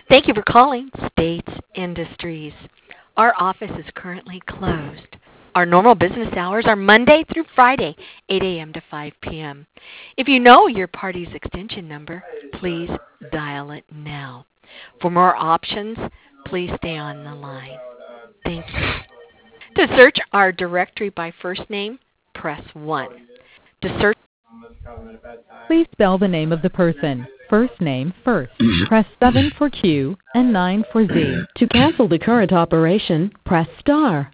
Thank you for calling States Industries. Our office is currently closed. Our normal business hours are Monday through Friday, 8 a.m. to 5 p.m. If you know your party's extension number, please dial it now. For more options, please stay on the line. Thank you. To search our directory by first name, press 1. To search Please spell the name of the person. First name first. Press 7 for Q and 9 for Z. To cancel the current operation, press star.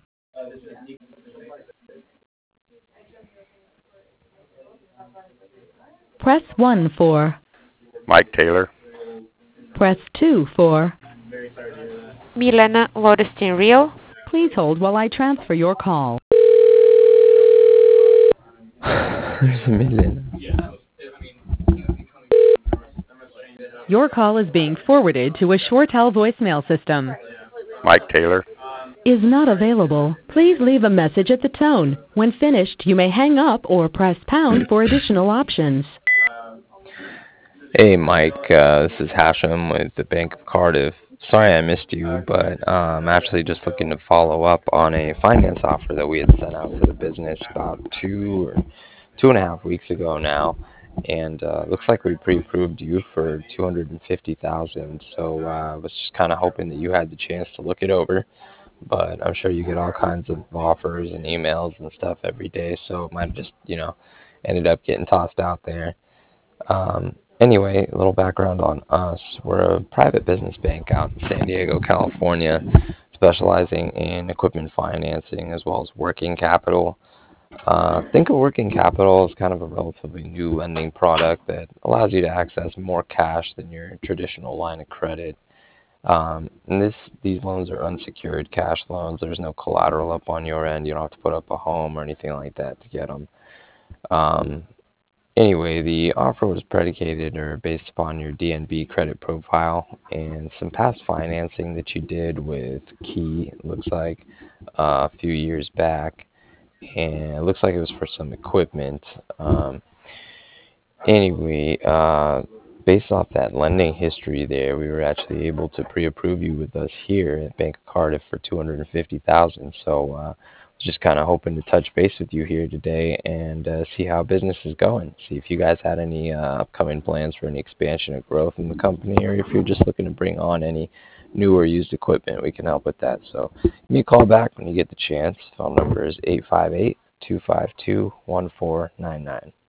Press 1 for. Mike Taylor. Press 2 for. Milena Lodestein Real. Please hold while I transfer your call. There's a million. Your call is being forwarded to a ShoreTel voicemail system. Mike Taylor. Is not available. Please leave a message at the tone. When finished, you may hang up or press pound for additional options. Hey, Mike. This is Hashem with the Bank of Cardiff. Sorry I missed you, but I'm actually just looking to follow up on a finance offer that we had sent out for the business about 2.5 weeks ago now. And looks like we pre-approved you for $250,000. So I was just kind of hoping that you had the chance to look it over. But I'm sure you get all kinds of offers and emails and stuff every day. So it might have just, ended up getting tossed out there. Anyway, a little background on us. We're a private business bank out in San Diego, California, specializing in equipment financing as well as working capital. Think of working capital as kind of a relatively new lending product that allows you to access more cash than your traditional line of credit. And these loans are unsecured cash loans. There's no collateral up on your end. You don't have to put up a home or anything like that to get them. Anyway, the offer was predicated or based upon your DNB credit profile and some past financing that you did with Key, it looks like, a few years back. And it looks like it was for some equipment. Anyway, based off that lending history there, we were actually able to pre-approve you with us here at Bank of Cardiff for $250,000. So just kind of hoping to touch base with you here today and see how business is going. See if you guys had any upcoming plans for any expansion or growth in the company, or if you're just looking to bring on any new or used equipment, we can help with that. So give me a call back when you get the chance. Phone number is 858-252-1499.